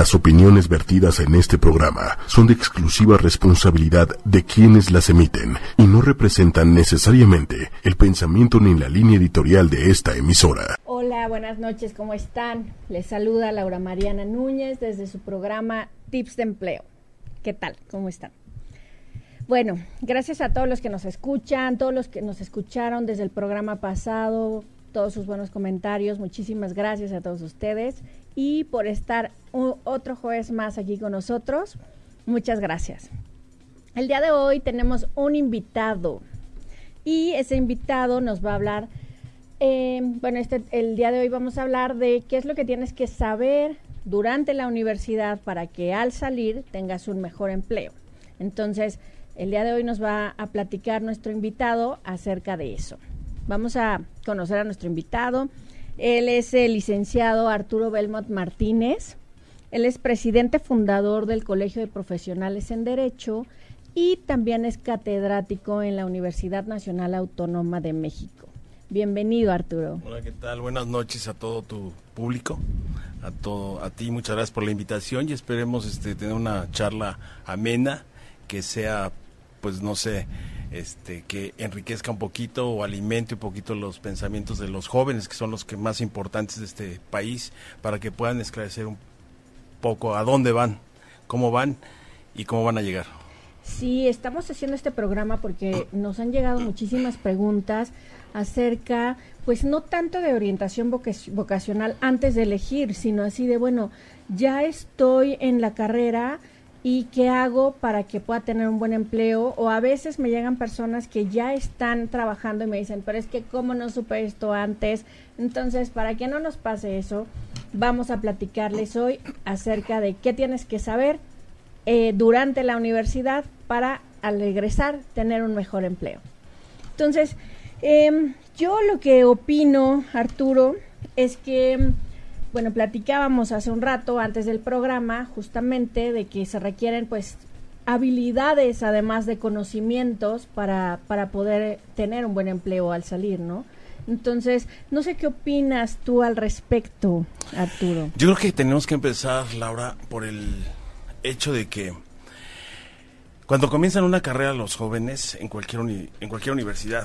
Las opiniones vertidas en este programa son de exclusiva responsabilidad de quienes las emiten y no representan necesariamente el pensamiento ni la línea editorial de esta emisora. Hola, buenas noches, ¿cómo están? Les saluda Laura Mariana Núñez desde su programa Tips de Empleo. ¿Qué tal? ¿Cómo están? Bueno, gracias a todos los que nos escuchan, todos los que nos escucharon desde el programa pasado, todos sus buenos comentarios, muchísimas gracias a todos ustedes y por estar otro jueves más aquí con nosotros, muchas gracias. El día de hoy tenemos un invitado y ese invitado nos va a hablar, el día de hoy vamos a hablar de qué es lo que tienes que saber durante la universidad para que al salir tengas un mejor empleo. Entonces, el día de hoy nos va a platicar nuestro invitado acerca de eso. Vamos a conocer a nuestro invitado. Él es el licenciado Arturo Belmont Martínez. Él es presidente fundador del Colegio de Profesionales en Derecho y también es catedrático en la Universidad Nacional Autónoma de México. Bienvenido, Arturo. Hola, ¿qué tal? Buenas noches a todo tu público, a ti, muchas gracias por la invitación y esperemos tener una charla amena que sea, pues no sé, que enriquezca un poquito o alimente un poquito los pensamientos de los jóvenes, que son los que más importantes de este país, para que puedan esclarecer un poco a dónde van y cómo van a llegar. Sí, estamos haciendo este programa porque nos han llegado muchísimas preguntas acerca, pues no tanto de orientación vocacional antes de elegir, sino así de, bueno, ya estoy en la carrera y qué hago para que pueda tener un buen empleo, o a veces me llegan personas que ya están trabajando y me dicen, pero es que cómo no supe esto antes. Entonces, para que no nos pase eso, vamos a platicarles hoy acerca de qué tienes que saber durante la universidad para al regresar tener un mejor empleo. Entonces, yo lo que opino, Arturo, es que bueno, platicábamos hace un rato antes del programa justamente de que se requieren pues habilidades además de conocimientos para poder tener un buen empleo al salir, ¿no? Entonces, no sé qué opinas tú al respecto, Arturo. Yo creo que tenemos que empezar, Laura, por el hecho de que cuando comienzan una carrera los jóvenes en cualquier universidad,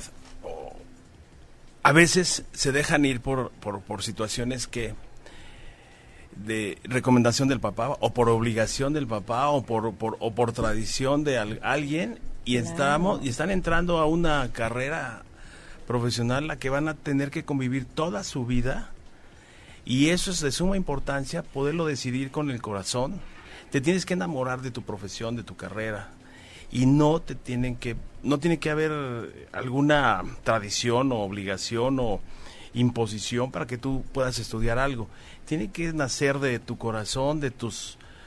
a veces se dejan ir por situaciones que de recomendación del papá o por obligación del papá o por tradición de alguien y Claro. están entrando a una carrera profesional la que van a tener que convivir toda su vida y eso es de suma importancia poderlo decidir con el corazón. Te tienes que enamorar de tu profesión, de tu carrera y no tiene que haber alguna tradición o obligación o imposición para que tú puedas estudiar algo. Tiene que nacer de tu corazón, de tu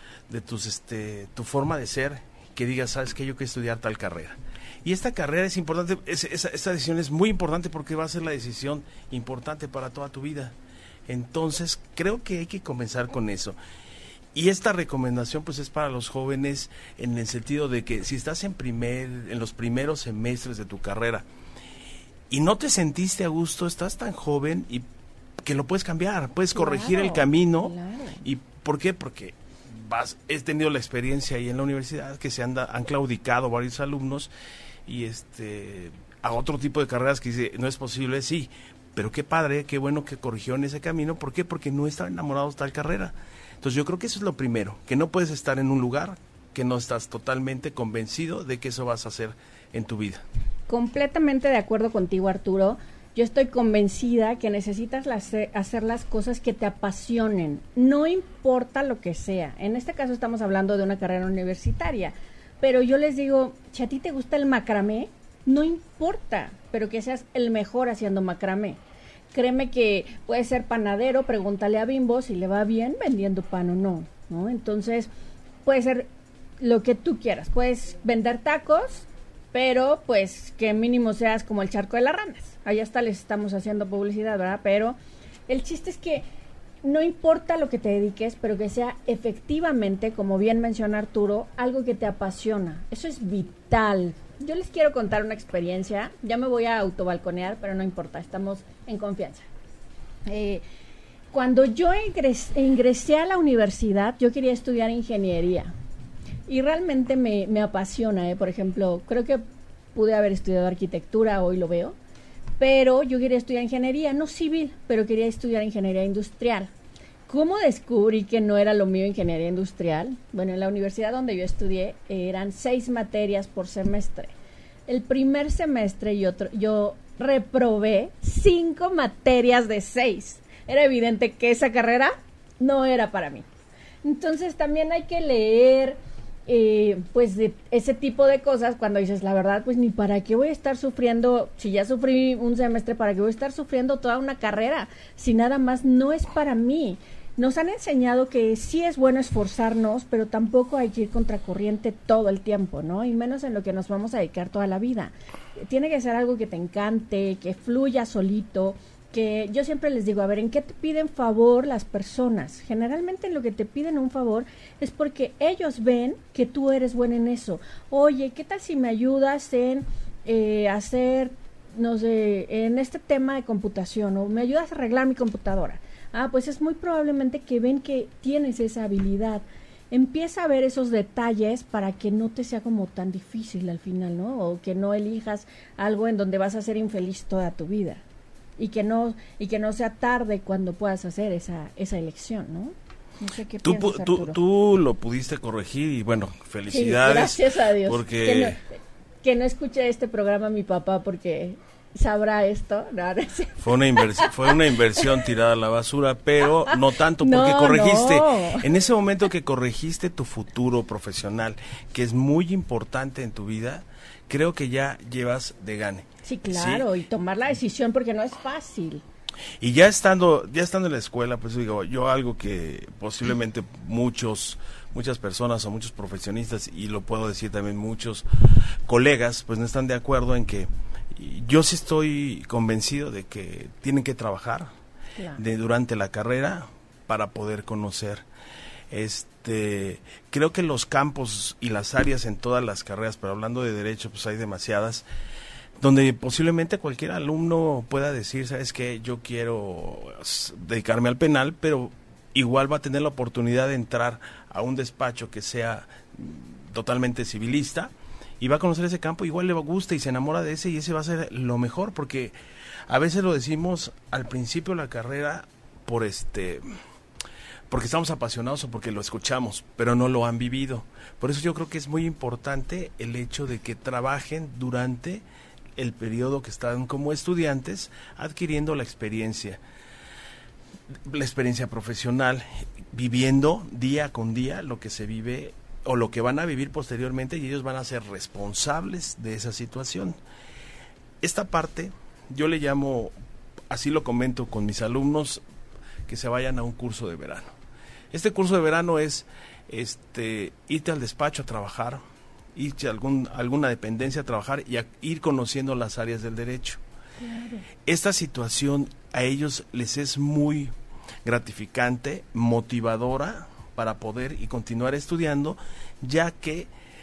forma de ser, que digas, sabes que yo quiero estudiar tal carrera. Y esta carrera es importante, esta decisión es muy importante porque va a ser la decisión importante para toda tu vida. Entonces, creo que hay que comenzar con eso. Y esta recomendación pues es para los jóvenes en el sentido de que si estás en los primeros semestres de tu carrera y no te sentiste a gusto, estás tan joven y que lo puedes cambiar, puedes corregir el camino. Claro. ¿Y por qué? Porque he tenido la experiencia ahí en la universidad que han claudicado varios alumnos y a otro tipo de carreras que dice, no es posible, sí, pero qué padre, qué bueno que corrigieron ese camino. ¿Por qué? Porque no estaban enamorados de tal carrera. Entonces yo creo que eso es lo primero, que no puedes estar en un lugar que no estás totalmente convencido de que eso vas a hacer en tu vida. Completamente de acuerdo contigo, Arturo. Yo estoy convencida que necesitas hacer las cosas que te apasionen, no importa lo que sea. En este caso estamos hablando de una carrera universitaria, pero yo les digo, si a ti te gusta el macramé, no importa, pero que seas el mejor haciendo macramé. Créeme que puedes ser panadero, pregúntale a Bimbo si le va bien vendiendo pan o no, ¿no? Entonces, puede ser lo que tú quieras. Puedes vender tacos, pero pues que mínimo seas como el charco de las ranas. Allá está, les estamos haciendo publicidad, ¿verdad? Pero el chiste es que no importa lo que te dediques, pero que sea efectivamente, como bien menciona Arturo, algo que te apasiona. Eso es vital. Yo les quiero contar una experiencia. Ya me voy a autobalconear, pero no importa, estamos en confianza. Cuando yo ingresé a la universidad, yo quería estudiar ingeniería. Y realmente me apasiona, Por ejemplo, creo que pude haber estudiado arquitectura, hoy lo veo. Pero yo quería estudiar ingeniería, no civil, pero quería estudiar ingeniería industrial. ¿Cómo descubrí que no era lo mío ingeniería industrial? Bueno, en la universidad donde yo estudié eran 6 materias por semestre. El primer semestre yo reprobé 5 materias de 6. Era evidente que esa carrera no era para mí. Entonces también hay que leer pues de ese tipo de cosas cuando dices la verdad, pues ni para qué voy a estar sufriendo, si ya sufrí un semestre, para qué voy a estar sufriendo toda una carrera, si nada más no es para mí. Nos han enseñado que sí es bueno esforzarnos, pero tampoco hay que ir contracorriente todo el tiempo, ¿no? Y menos en lo que nos vamos a dedicar toda la vida. Tiene que ser algo que te encante, que fluya solito, que yo siempre les digo, a ver, ¿en qué te piden favor las personas? Generalmente en lo que te piden un favor es porque ellos ven que tú eres buena en eso. Oye, ¿qué tal si me ayudas en hacer, no sé, en este tema de computación, o me ayudas a arreglar mi computadora? Ah, pues es muy probablemente que ven que tienes esa habilidad. Empieza a ver esos detalles para que no te sea como tan difícil al final, ¿no? O que no elijas algo en donde vas a ser infeliz toda tu vida. Y que no sea tarde cuando puedas hacer esa elección, ¿no? No sé qué piensas, Arturo. Tú lo pudiste corregir y bueno, felicidades. Sí, gracias a Dios. Porque que no escuche este programa mi papá porque sabrá esto. No, no sé. Fue una inversión tirada a la basura, pero no tanto porque corregiste. No. En ese momento que corregiste tu futuro profesional, que es muy importante en tu vida, creo que ya llevas de gane. Sí, claro, ¿sí? Y tomar la decisión porque no es fácil. Y ya estando en la escuela, pues digo, yo algo que posiblemente muchas personas o muchos profesionistas, y lo puedo decir también muchos colegas, pues no están de acuerdo en que yo sí estoy convencido de que tienen que trabajar durante la carrera para poder conocer. Creo que los campos y las áreas en todas las carreras, pero hablando de derecho, pues hay demasiadas, donde posiblemente cualquier alumno pueda decir, ¿sabes qué? Yo quiero dedicarme al penal, pero igual va a tener la oportunidad de entrar a un despacho que sea totalmente civilista y va a conocer ese campo, igual le gusta y se enamora de ese, y ese va a ser lo mejor, porque a veces lo decimos al principio de la carrera porque estamos apasionados o porque lo escuchamos, pero no lo han vivido. Por eso yo creo que es muy importante el hecho de que trabajen durante el periodo que están como estudiantes, adquiriendo la experiencia profesional, viviendo día con día lo que se vive o lo que van a vivir posteriormente, y ellos van a ser responsables de esa situación. Esta parte yo le llamo, así lo comento con mis alumnos, que se vayan a un curso de verano. Este curso de verano es irte al despacho a trabajar, irte a alguna dependencia a trabajar y a ir conociendo las áreas del derecho. Claro. Esta situación a ellos les es muy gratificante, motivadora para poder y continuar estudiando, ya que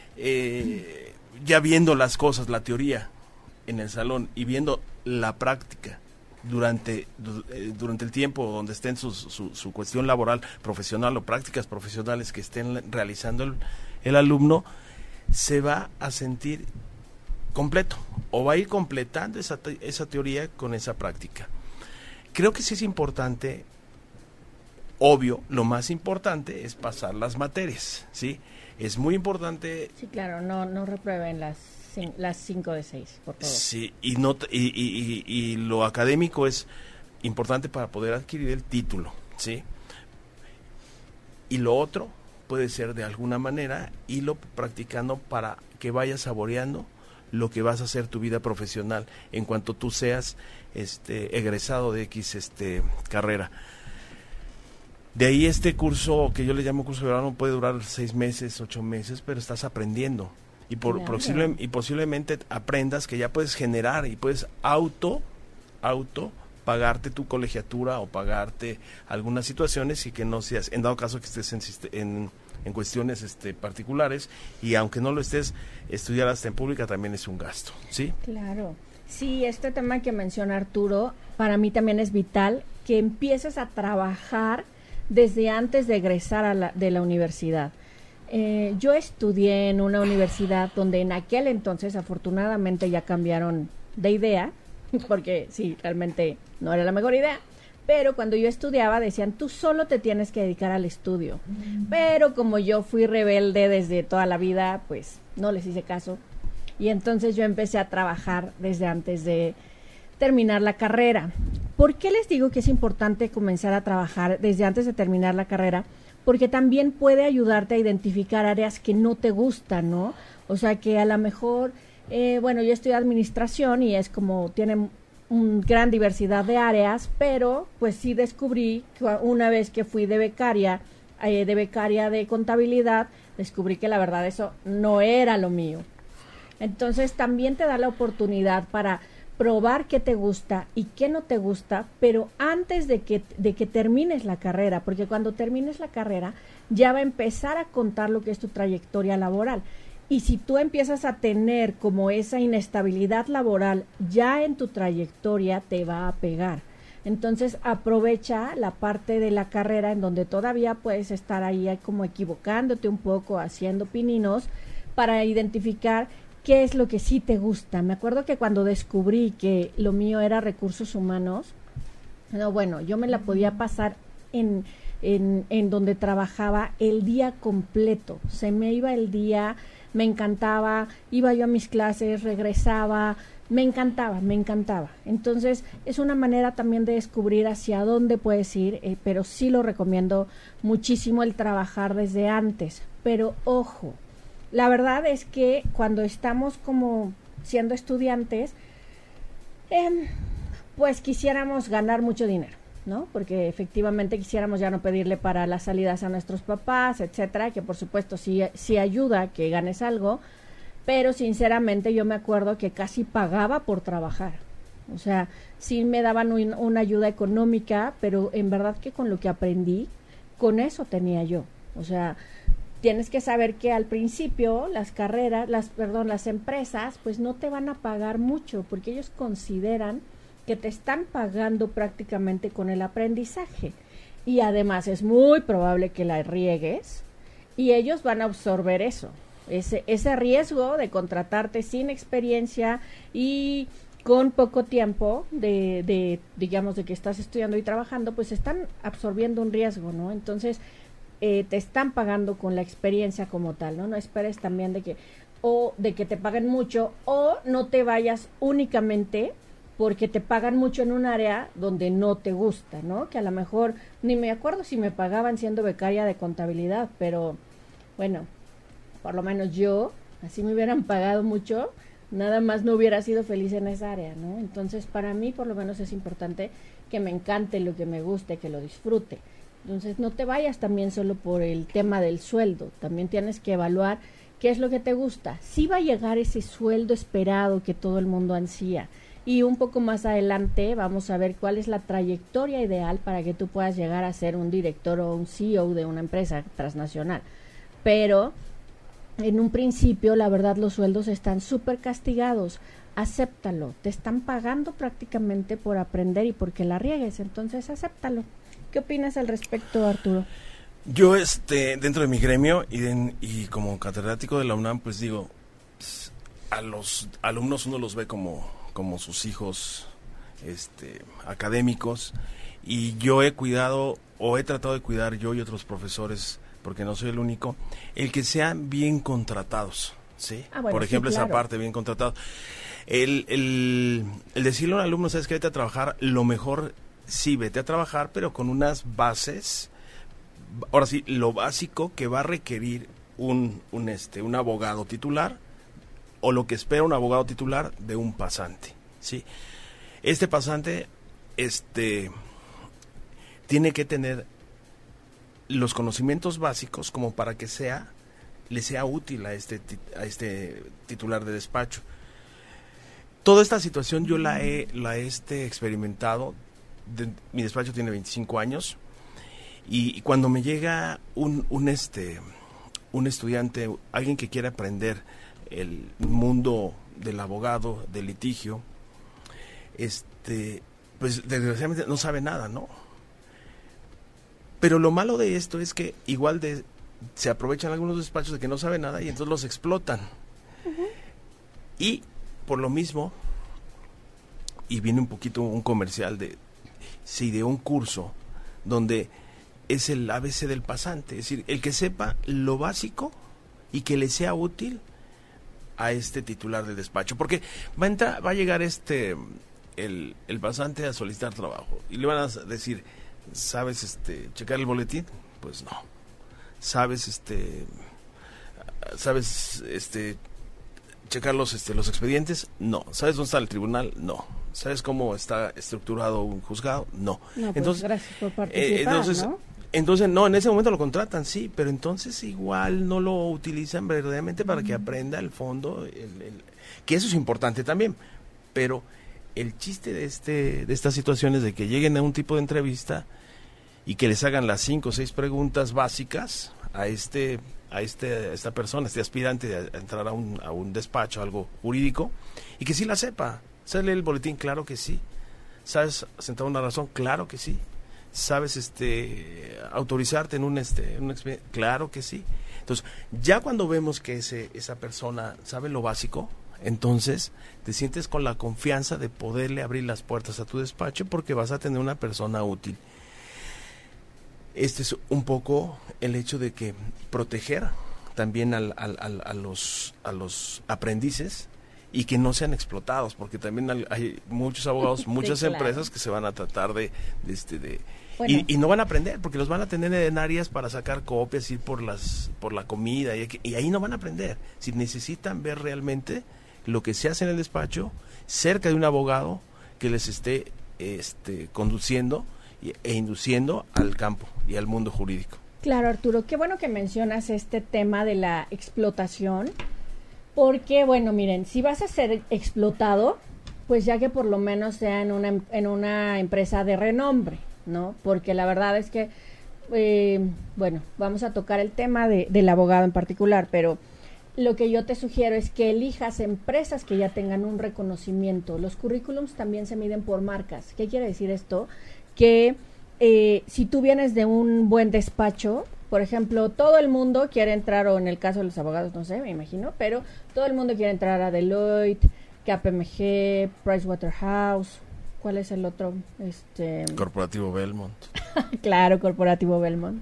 ya viendo las cosas, la teoría en el salón y viendo la práctica durante el tiempo donde estén su cuestión laboral, profesional o prácticas profesionales que estén realizando el alumno, se va a sentir completo o va a ir completando esa teoría con esa práctica. Creo que sí es importante, obvio, lo más importante es pasar las materias, ¿sí? Es muy importante. Sí, claro, no reprueben las 5 de 6, por favor. Sí, y lo académico es importante para poder adquirir el título, ¿sí? Y lo otro puede ser de alguna manera irlo practicando para que vayas saboreando lo que vas a hacer tu vida profesional en cuanto tú seas egresado de X carrera. De ahí este curso, que yo le llamo curso de verano, puede durar 6 meses, 8 meses, pero estás aprendiendo. Y posiblemente aprendas que ya puedes generar y puedes auto pagarte tu colegiatura o pagarte algunas situaciones, y que no seas, en dado caso que estés en cuestiones particulares, y aunque no lo estés, estudiar hasta en pública también es un gasto, ¿sí? Claro. Sí, este tema que menciona Arturo, para mí también es vital. que empieces a trabajar desde antes de egresar de la universidad. Yo estudié en una universidad donde en aquel entonces, afortunadamente, ya cambiaron de idea, porque sí, realmente no era la mejor idea, pero cuando yo estudiaba decían, tú solo te tienes que dedicar al estudio. Pero como yo fui rebelde desde toda la vida, pues no les hice caso. Y entonces yo empecé a trabajar desde antes de terminar la carrera. ¿Por qué les digo que es importante comenzar a trabajar desde antes de terminar la carrera? Porque también puede ayudarte a identificar áreas que no te gustan, ¿no? O sea, que a lo mejor, bueno, yo estudié administración y es como, tiene una gran diversidad de áreas, pero pues sí descubrí que una vez que fui de becaria de contabilidad, descubrí que la verdad eso no era lo mío. Entonces también te da la oportunidad para probar qué te gusta y qué no te gusta, pero antes de que termines la carrera, porque cuando termines la carrera ya va a empezar a contar lo que es tu trayectoria laboral. Y si tú empiezas a tener como esa inestabilidad laboral ya en tu trayectoria, te va a pegar. Entonces aprovecha la parte de la carrera en donde todavía puedes estar ahí como equivocándote un poco, haciendo pininos, para identificar qué es lo que sí te gusta. Me acuerdo que cuando descubrí que lo mío era recursos humanos, no, bueno, yo me la podía pasar en donde trabajaba el día completo. Se me iba el día, me encantaba, iba yo a mis clases, regresaba, me encantaba. Entonces, es una manera también de descubrir hacia dónde puedes ir, pero sí lo recomiendo muchísimo el trabajar desde antes. Pero ojo, la verdad es que cuando estamos como siendo estudiantes, pues quisiéramos ganar mucho dinero, ¿no? Porque efectivamente quisiéramos ya no pedirle para las salidas a nuestros papás, etcétera, que por supuesto sí ayuda que ganes algo, pero sinceramente yo me acuerdo que casi pagaba por trabajar. O sea, sí me daban una ayuda económica, pero en verdad que con lo que aprendí, con eso tenía yo. O sea, tienes que saber que al principio las empresas pues no te van a pagar mucho porque ellos consideran que te están pagando prácticamente con el aprendizaje y además es muy probable que la riegues y ellos van a absorber ese riesgo de contratarte sin experiencia y con poco tiempo digamos de que estás estudiando y trabajando, pues están absorbiendo un riesgo, ¿no? Entonces te están pagando con la experiencia como tal, ¿no? No esperes también de que te paguen mucho o no te vayas únicamente porque te pagan mucho en un área donde no te gusta, ¿no? Que a lo mejor, ni me acuerdo si me pagaban siendo becaria de contabilidad, pero bueno, por lo menos yo, así me hubieran pagado mucho, nada más no hubiera sido feliz en esa área, ¿no? Entonces, para mí, por lo menos es importante que me encante lo que me guste, que lo disfrute. Entonces, no te vayas también solo por el tema del sueldo, también tienes que evaluar qué es lo que te gusta. Sí va a llegar ese sueldo esperado que todo el mundo ansía. Y un poco más adelante vamos a ver cuál es la trayectoria ideal para que tú puedas llegar a ser un director o un CEO de una empresa transnacional. Pero en un principio, la verdad, los sueldos están súper castigados. Acéptalo. Te están pagando prácticamente por aprender y porque la riegues. Entonces, acéptalo. ¿Qué opinas al respecto, Arturo? Yo, dentro de mi gremio y como catedrático de la UNAM, pues digo, a los alumnos uno los ve como sus hijos académicos, y yo he tratado de cuidar yo y otros profesores, porque no soy el único, el que sean bien contratados, ¿sí? Bueno, por ejemplo, sí, claro. Esa parte, bien contratados. El decirle a un alumno, ¿sabes qué? Vete a trabajar, lo mejor, sí, vete a trabajar, pero con unas bases, ahora sí, lo básico que va a requerir un abogado titular, o lo que espera un abogado titular de un pasante, ¿sí? Este pasante tiene que tener los conocimientos básicos como para que le sea útil a este titular de despacho. Toda esta situación yo la he experimentado. Mi despacho tiene 25 años y cuando me llega un estudiante, alguien que quiere aprender el mundo del abogado, del litigio, pues desgraciadamente no sabe nada, ¿no? Pero lo malo de esto es que igual se aprovechan algunos despachos de que no saben nada y entonces los explotan. Uh-huh. Y por lo mismo, y viene un poquito un comercial de un curso donde es el ABC del pasante, es decir, el que sepa lo básico y que le sea útil a este titular del despacho, porque va a llegar el pasante a solicitar trabajo y le van a decir, ¿sabes checar el boletín? Pues no. ¿Sabes checar los expedientes? No. ¿Sabes dónde está el tribunal? No. ¿Sabes cómo está estructurado un juzgado? No. Pues entonces, gracias por participar, entonces, no, en ese momento lo contratan, sí, pero entonces igual no lo utilizan verdaderamente para que aprenda el fondo, que eso es importante también, pero el chiste de estas situaciones de que lleguen a un tipo de entrevista y que les hagan las 5 o 6 preguntas básicas a esta persona, este aspirante a entrar a un despacho, algo jurídico, y que sí la sepa. ¿Sabes leer el boletín? Claro que sí. ¿Sabes sentar una razón? Claro que sí. ¿Sabes autorizarte en un expediente? Claro que sí. Entonces, ya cuando vemos que esa persona sabe lo básico, entonces te sientes con la confianza de poderle abrir las puertas a tu despacho porque vas a tener una persona útil. Este es un poco el hecho de que proteger también a los aprendices y que no sean explotados, porque también hay muchos abogados, muchas empresas que se van a tratar de bueno. y no van a aprender, porque los van a tener en áreas para sacar copias, ir por la comida, y ahí no van a aprender. Si necesitan ver realmente lo que se hace en el despacho, cerca de un abogado que les esté conduciendo e induciendo al campo y al mundo jurídico. Claro, Arturo, qué bueno que mencionas este tema de la explotación, porque, bueno, miren, si vas a ser explotado, pues ya que por lo menos sea en una empresa de renombre, ¿no? Porque la verdad es que, bueno, vamos a tocar el tema del abogado en particular, pero lo que yo te sugiero es que elijas empresas que ya tengan un reconocimiento. Los currículums también se miden por marcas. ¿Qué quiere decir esto? Que si tú vienes de un buen despacho, por ejemplo, todo el mundo quiere entrar, o en el caso de los abogados, no sé, me imagino, pero todo el mundo quiere entrar a Deloitte, KPMG, Pricewaterhouse, ¿cuál es el otro? Corporativo Belmont. Claro, Corporativo Belmont.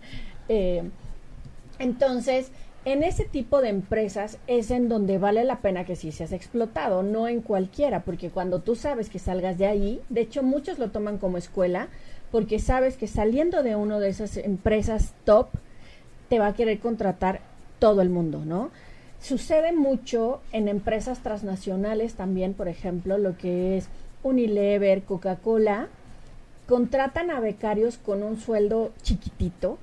Entonces, en ese tipo de empresas es en donde vale la pena que sí seas explotado, no en cualquiera, porque cuando tú sabes que salgas de ahí, de hecho muchos lo toman como escuela, porque sabes que saliendo de una de esas empresas top, te va a querer contratar todo el mundo, ¿no? Sucede mucho en empresas transnacionales también, por ejemplo, lo que es Unilever, Coca-Cola, contratan a becarios con un sueldo chiquitito,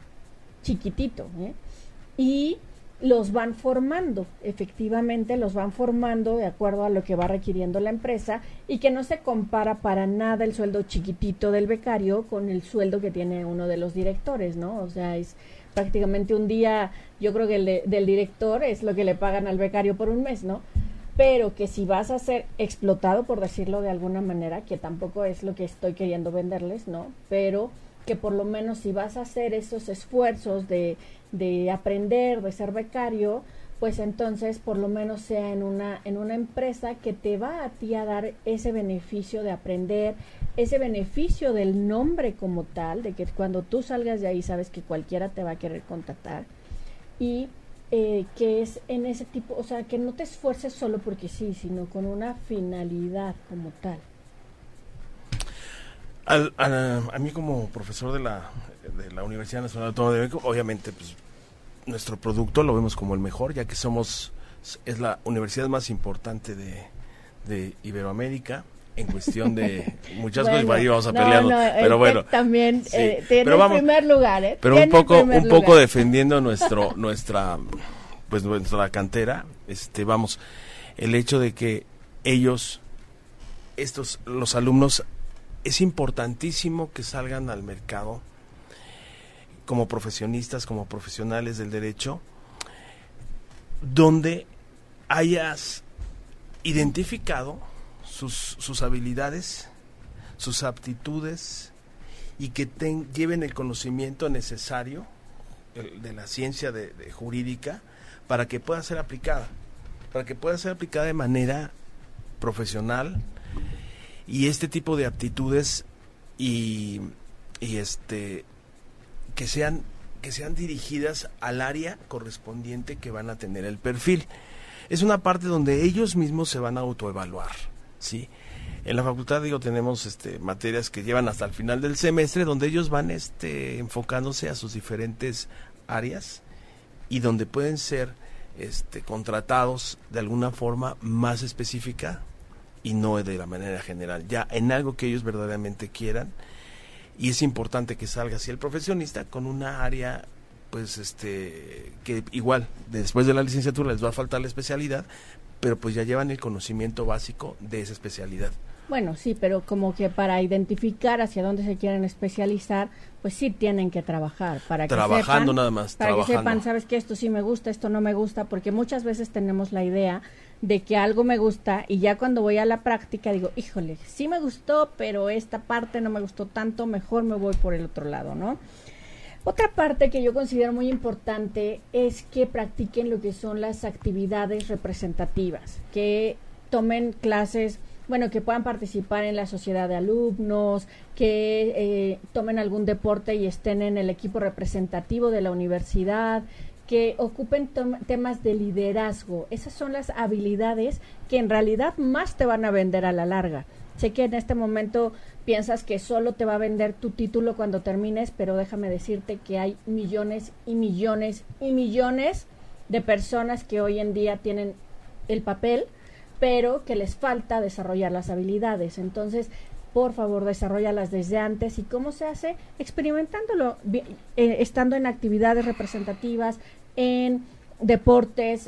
y los van formando, efectivamente los van formando de acuerdo a lo que va requiriendo la empresa, y que no se compara para nada el sueldo chiquitito del becario con el sueldo que tiene uno de los directores, ¿no? O sea, es prácticamente un día, yo creo que el del director es lo que le pagan al becario por un mes, ¿no? Pero que si vas a ser explotado, por decirlo de alguna manera, que tampoco es lo que estoy queriendo venderles, ¿no? Pero que por lo menos si vas a hacer esos esfuerzos de aprender, de ser becario, pues entonces por lo menos sea en una empresa que te va a ti a dar ese beneficio de aprender, ese beneficio del nombre como tal, de que cuando tú salgas de ahí sabes que cualquiera te va a querer contratar, y que es en ese tipo, o sea, que no te esfuerces solo porque sí, sino con una finalidad como tal. A mí como profesor de la Universidad Nacional Autónoma de México, obviamente pues nuestro producto lo vemos como el mejor, ya que es la universidad más importante de Iberoamérica en cuestión de muchas cosas, ahí vamos a pelear, pero bueno, también tiene el primer lugar, pero un poco defendiendo nuestra cantera, vamos, el hecho de que los alumnos, es importantísimo que salgan al mercado como profesionistas, como profesionales del derecho, donde hayas identificado sus habilidades, sus aptitudes y que lleven el conocimiento necesario de la ciencia de jurídica para que pueda ser aplicada, de manera profesional, y este tipo de aptitudes y que sean dirigidas al área correspondiente que van a tener el perfil. Es una parte donde ellos mismos se van a autoevaluar, ¿sí? En la facultad, tenemos materias que llevan hasta el final del semestre, donde ellos van enfocándose a sus diferentes áreas y donde pueden ser contratados de alguna forma más específica y no de la manera general, ya en algo que ellos verdaderamente quieran. Y es importante que salga así el profesionista con una área, pues que igual después de la licenciatura les va a faltar la especialidad, pero pues ya llevan el conocimiento básico de esa especialidad. Bueno, sí, pero como que para identificar hacia dónde se quieren especializar, pues sí tienen que trabajar para que sepan, nada más, para que sepan, sabes que esto sí me gusta, esto no me gusta, porque muchas veces tenemos la idea de que algo me gusta y ya cuando voy a la práctica digo, híjole, sí me gustó, pero esta parte no me gustó tanto, mejor me voy por el otro lado, ¿no? Otra parte que yo considero muy importante es que practiquen lo que son las actividades representativas, que tomen clases, bueno, que puedan participar en la sociedad de alumnos, que tomen algún deporte y estén en el equipo representativo de la universidad, que ocupen temas de liderazgo. Esas son las habilidades que en realidad más te van a vender a la larga. Sé que en este momento piensas que solo te va a vender tu título cuando termines, pero déjame decirte que hay millones y millones y millones de personas que hoy en día tienen el papel, pero que les falta desarrollar las habilidades. Entonces, por favor, desarróllalas desde antes. ¿Y cómo se hace? Experimentándolo, estando en actividades representativas, en deportes,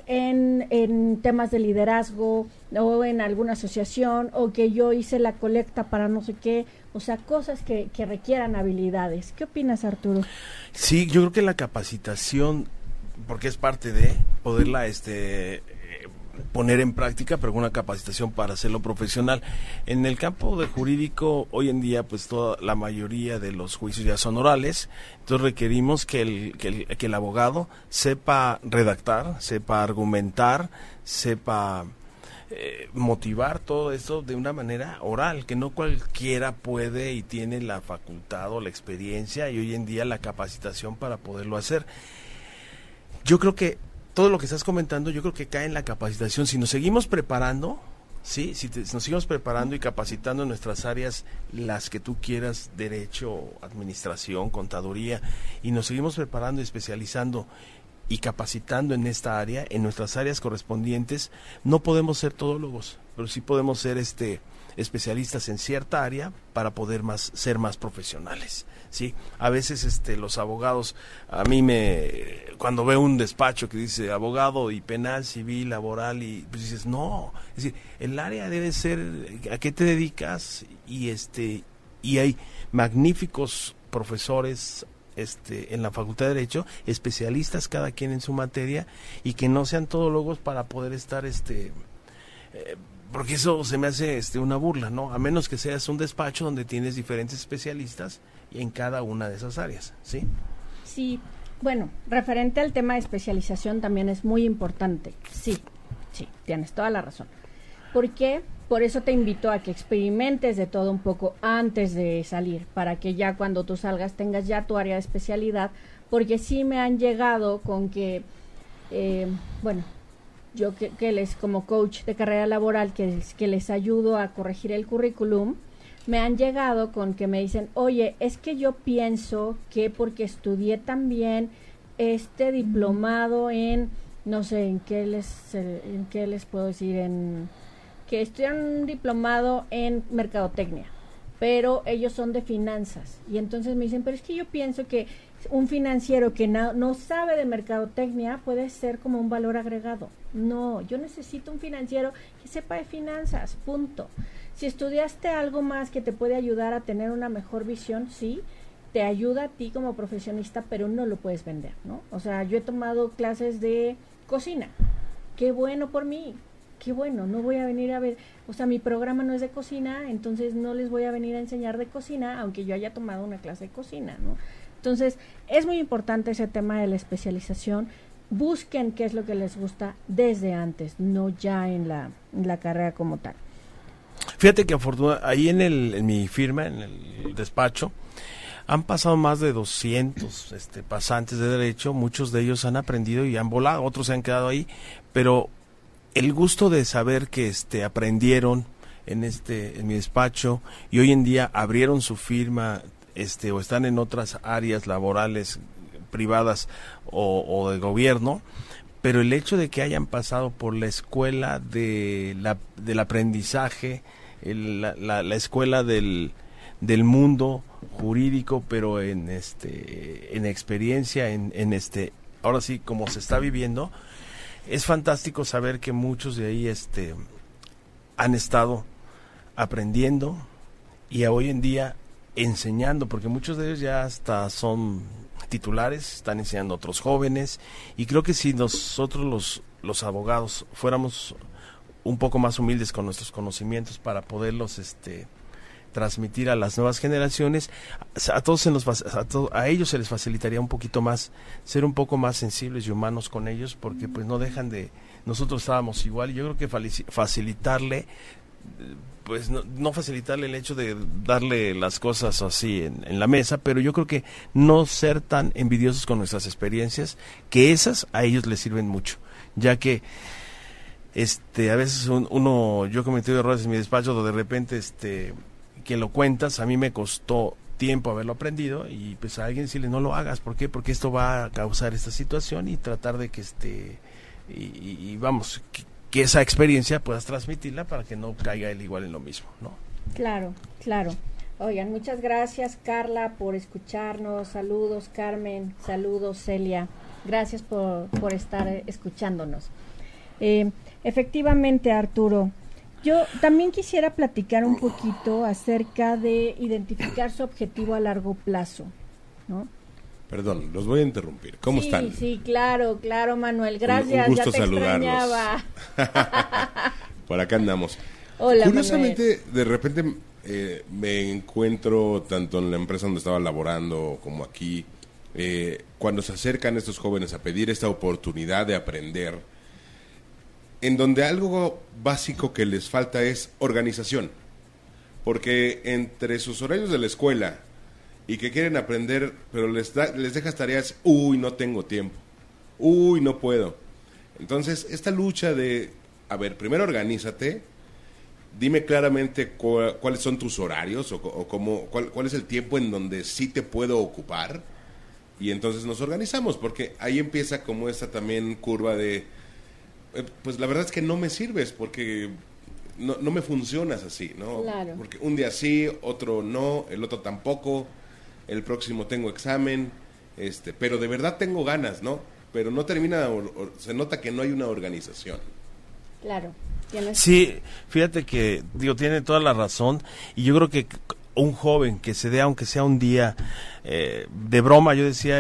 en temas de liderazgo, o en alguna asociación, o que yo hice la colecta para no sé qué, o sea, cosas que requieran habilidades. ¿Qué opinas, Arturo? Sí, yo creo que la capacitación, porque es parte de poderla poner en práctica, pero con una capacitación para hacerlo profesional. En el campo de jurídico, hoy en día, pues la mayoría de los juicios ya son orales, entonces requerimos que el abogado sepa redactar, sepa argumentar, sepa motivar todo esto de una manera oral, que no cualquiera puede y tiene la facultad o la experiencia y hoy en día la capacitación para poderlo hacer. Yo creo que todo lo que estás comentando, yo creo que cae en la capacitación. Si nos seguimos preparando, ¿sí? Nos seguimos preparando y capacitando en nuestras áreas, las que tú quieras, derecho, administración, contaduría, y nos seguimos preparando y especializando y capacitando en esta área, en nuestras áreas correspondientes, no podemos ser todólogos, pero sí podemos ser especialistas en cierta área para poder ser más profesionales, ¿sí? A veces los abogados, a mí cuando veo un despacho que dice abogado y penal, civil, laboral, y pues dices, no, es decir, el área debe ser a qué te dedicas, y hay magníficos profesores en la Facultad de Derecho, especialistas cada quien en su materia, y que no sean todólogos para poder estar porque eso se me hace una burla, ¿no? A menos que seas un despacho donde tienes diferentes especialistas en cada una de esas áreas, ¿sí? Sí, bueno, referente al tema de especialización también es muy importante. Sí, tienes toda la razón. ¿Por qué? Por eso te invito a que experimentes de todo un poco antes de salir, para que ya cuando tú salgas tengas ya tu área de especialidad, porque sí me han llegado con que, yo que les, como coach de carrera laboral, que les ayudo a corregir el currículum, me han llegado con que me dicen, oye, es que yo pienso que porque estudié también este diplomado en, no sé, en qué les puedo decir, que estudian un diplomado en mercadotecnia, pero ellos son de finanzas, y entonces me dicen, pero es que yo pienso que un financiero que no sabe de mercadotecnia puede ser como un valor agregado. No, yo necesito un financiero que sepa de finanzas, punto. Si estudiaste algo más que te puede ayudar a tener una mejor visión, sí, te ayuda a ti como profesionista, pero no lo puedes vender, ¿no? O sea, yo he tomado clases de cocina, qué bueno por mí, qué bueno, no voy a venir a ver, o sea, mi programa no es de cocina, entonces no les voy a venir a enseñar de cocina, aunque yo haya tomado una clase de cocina, ¿no? Entonces, es muy importante ese tema de la especialización. Busquen qué es lo que les gusta desde antes, no ya en la carrera como tal. Fíjate que afortunadamente, ahí en mi firma, en el despacho, han pasado más de 200 pasantes de derecho, muchos de ellos han aprendido y han volado, otros se han quedado ahí, pero el gusto de saber que aprendieron en mi despacho y hoy en día abrieron su firma o están en otras áreas laborales privadas o de gobierno, pero el hecho de que hayan pasado por la escuela del aprendizaje, la escuela del mundo jurídico, pero en experiencia, ahora sí, como se está viviendo, es fantástico saber que muchos de ahí han estado aprendiendo y hoy en día enseñando, porque muchos de ellos ya hasta son titulares, están enseñando a otros jóvenes, y creo que si nosotros los abogados fuéramos un poco más humildes con nuestros conocimientos para poderlos transmitir a las nuevas generaciones, a ellos se les facilitaría un poquito más ser un poco más sensibles y humanos con ellos, porque pues no dejan de, nosotros estábamos igual, y yo creo que facilitarle, pues no facilitarle el hecho de darle las cosas así en la mesa, pero yo creo que no ser tan envidiosos con nuestras experiencias, que esas a ellos les sirven mucho, ya que a veces yo he cometido errores en mi despacho donde de repente que lo cuentas, a mí me costó tiempo haberlo aprendido, y pues a alguien decirle no lo hagas, ¿por qué? Porque esto va a causar esta situación, y tratar de que y vamos, que esa experiencia puedas transmitirla para que no caiga él igual en lo mismo, ¿no? Claro. Oigan, muchas gracias, Carla, por escucharnos. Saludos, Carmen. Saludos, Celia. Gracias por estar escuchándonos. Efectivamente, Arturo, yo también quisiera platicar un poquito acerca de identificar su objetivo a largo plazo, ¿no? Perdón, los voy a interrumpir. ¿Cómo están? Sí, claro, Manuel. Gracias, un gusto ya te saludarlos. extrañaba. Por acá andamos. Hola, Curiosamente, Manuel. De repente me encuentro tanto en la empresa donde estaba laborando como aquí, cuando se acercan estos jóvenes a pedir esta oportunidad de aprender, en donde algo básico que les falta es organización, porque entre sus horarios de la escuela y que quieren aprender, pero les dejas tareas, no tengo tiempo, no puedo. Entonces, esta lucha de, a ver, primero organízate, dime claramente cuáles son tus horarios o cuál es el tiempo en donde sí te puedo ocupar, y entonces nos organizamos, porque ahí empieza como esta también curva de, pues la verdad es que no me sirves, porque no me funcionas así, ¿no? Claro. Porque un día sí, otro no, el otro tampoco, el próximo tengo examen, pero de verdad tengo ganas, ¿no? Pero no termina, se nota que no hay una organización. Claro. Sí, fíjate que, tiene toda la razón, y yo creo que un joven que se dé, aunque sea un día de broma, yo decía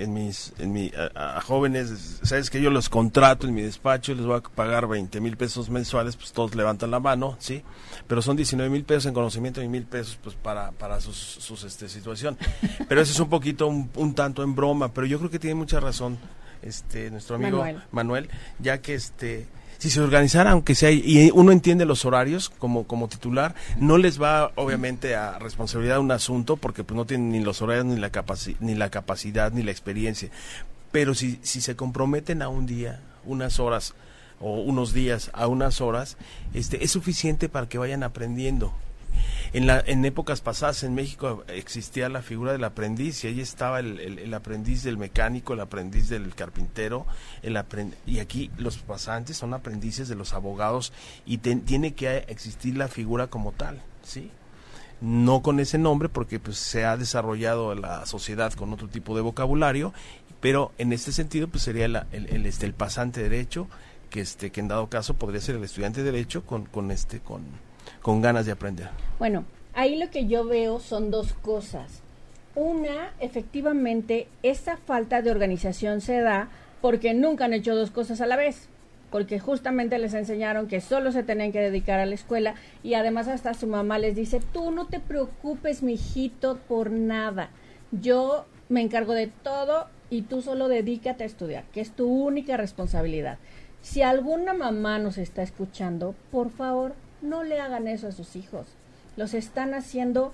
a jóvenes, sabes que yo los contrato en mi despacho, les voy a pagar 20,000 pesos mensuales, pues todos levantan la mano, sí, pero son 19,000 pesos en conocimiento y 1,000 pesos pues para su situación, pero eso es un poquito un tanto en broma, pero yo creo que tiene mucha razón nuestro amigo Manuel, ya que si se organizara, aunque sea, y uno entiende los horarios como titular, no les va obviamente a responsabilidad un asunto, porque pues no tienen ni los horarios, ni la capacidad, ni la experiencia. Pero si se comprometen a un día, unas horas, o unos días a unas horas, es suficiente para que vayan aprendiendo. En épocas pasadas en México existía la figura del aprendiz, y ahí estaba el aprendiz del mecánico, el aprendiz del carpintero, y aquí los pasantes son aprendices de los abogados, y tiene que existir la figura como tal, ¿sí? No con ese nombre, porque pues se ha desarrollado la sociedad con otro tipo de vocabulario, pero en este sentido pues sería el pasante de derecho, que en dado caso podría ser el estudiante de derecho con ganas de aprender. Bueno, ahí lo que yo veo son dos cosas. Una, efectivamente, esa falta de organización se da porque nunca han hecho dos cosas a la vez. porque justamente les enseñaron que solo se tenían que dedicar a la escuela, y además hasta su mamá les dice, tú no te preocupes, mijito, por nada, yo me encargo de todo y tú solo dedícate a estudiar, que es tu única responsabilidad. Si alguna mamá nos está escuchando, por favor, no le hagan eso a sus hijos. Los están haciendo,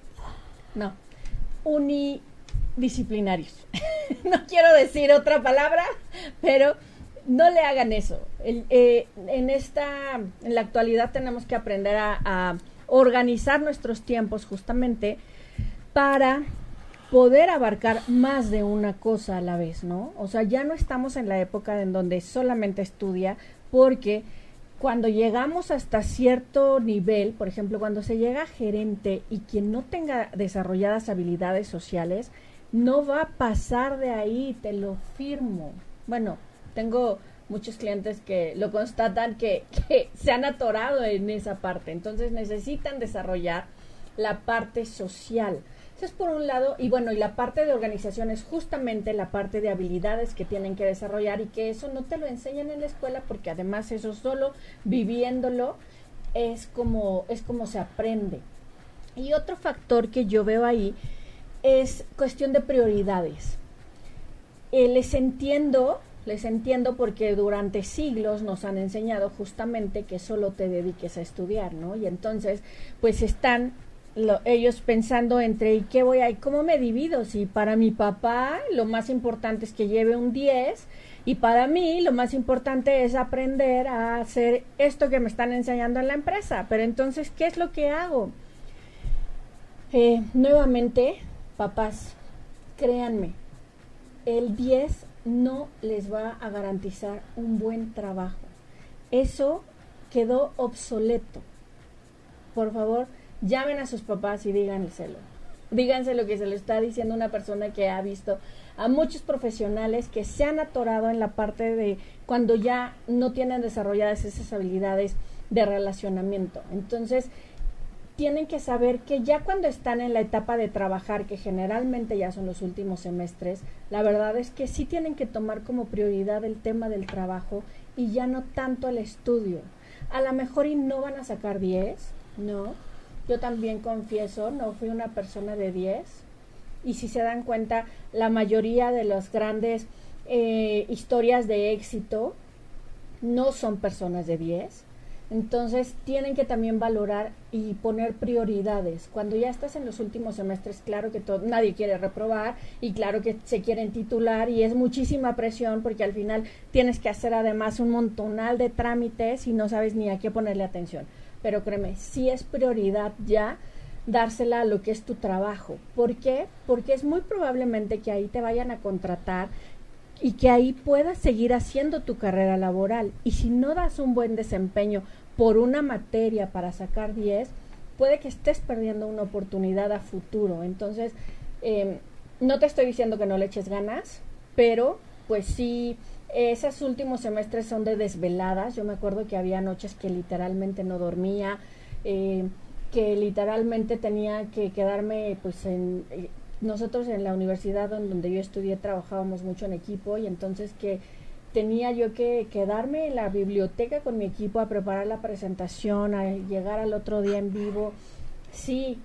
unidisciplinarios. No quiero decir otra palabra, pero no le hagan eso. En la actualidad tenemos que aprender a organizar nuestros tiempos justamente para poder abarcar más de una cosa a la vez, ¿no? O sea, ya no estamos en la época en donde solamente estudia, porque cuando llegamos hasta cierto nivel, por ejemplo, cuando se llega a gerente y quien no tenga desarrolladas habilidades sociales, no va a pasar de ahí, te lo firmo. Bueno, tengo muchos clientes que lo constatan, que se han atorado en esa parte, entonces necesitan desarrollar la parte social. Eso es por un lado, y bueno, y la parte de organización es justamente la parte de habilidades que tienen que desarrollar, y que eso no te lo enseñan en la escuela, porque además eso solo viviéndolo es como se aprende. Y otro factor que yo veo ahí es cuestión de prioridades. Les entiendo porque durante siglos nos han enseñado justamente que solo te dediques a estudiar, ¿no? Y entonces, pues están ellos pensando entre, ¿y qué voy a, y cómo me divido? Si para mi papá lo más importante es que lleve un 10, y para mí lo más importante es aprender a hacer esto que me están enseñando en la empresa. Pero entonces, ¿qué es lo que hago? Nuevamente, papás, créanme, el 10 no les va a garantizar un buen trabajo. Eso quedó obsoleto. Por favor, llamen a sus papás y díganselo que se lo está diciendo una persona que ha visto a muchos profesionales que se han atorado en la parte de cuando ya no tienen desarrolladas esas habilidades de relacionamiento. Entonces, tienen que saber que ya cuando están en la etapa de trabajar, que generalmente ya son los últimos semestres, la verdad es que sí tienen que tomar como prioridad el tema del trabajo y ya no tanto el estudio. A lo mejor y no van a sacar 10, ¿no? Yo también confieso, no fui una persona de 10, y si se dan cuenta, la mayoría de las grandes historias de éxito no son personas de 10. Entonces tienen que también valorar y poner prioridades. Cuando ya estás en los últimos semestres, claro que nadie quiere reprobar, y claro que se quieren titular, y es muchísima presión porque al final tienes que hacer además un montonal de trámites y no sabes ni a qué ponerle atención. Pero créeme, sí es prioridad ya dársela a lo que es tu trabajo. ¿Por qué? Porque es muy probablemente que ahí te vayan a contratar y que ahí puedas seguir haciendo tu carrera laboral. Y si no das un buen desempeño por una materia para sacar 10, puede que estés perdiendo una oportunidad a futuro. Entonces, no te estoy diciendo que no le eches ganas, pero pues sí, esos últimos semestres son de desveladas. Yo me acuerdo que había noches que literalmente no dormía, que literalmente tenía que quedarme pues nosotros en la universidad donde yo estudié trabajábamos mucho en equipo, y entonces que tenía yo que quedarme en la biblioteca con mi equipo a preparar la presentación, a llegar al otro día en vivo. Sí,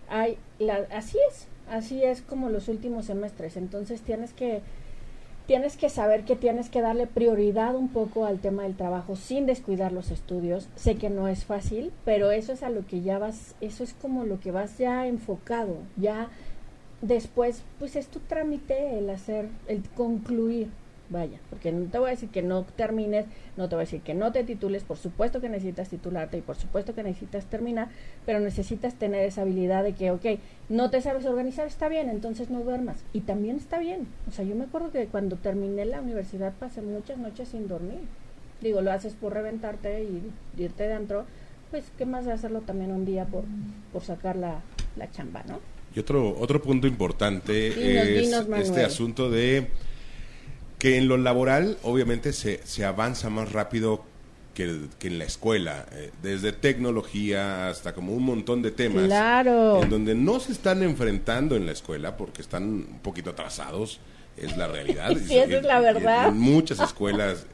así es como los últimos semestres. Entonces tienes que saber que tienes que darle prioridad un poco al tema del trabajo sin descuidar los estudios. Sé que no es fácil, pero eso es a lo que ya vas, eso es como lo que vas ya enfocado. Ya después, pues es tu trámite el concluir, vaya, porque no te voy a decir que no termines, no te voy a decir que no te titules, por supuesto que necesitas titularte y por supuesto que necesitas terminar, pero necesitas tener esa habilidad de que, ok, no te sabes organizar, está bien, entonces no duermas, y también está bien. O sea, yo me acuerdo que cuando terminé la universidad pasé muchas noches sin dormir. Digo, lo haces por reventarte y irte de antro, pues qué más de hacerlo también un día por sacar la chamba, ¿no? Y otro punto importante dinos, es este asunto de que en lo laboral obviamente se avanza más rápido que en la escuela, desde tecnología hasta como un montón de temas, claro, en donde no se están enfrentando en la escuela porque están un poquito atrasados, es la realidad. Sí, esa es la verdad. En muchas escuelas,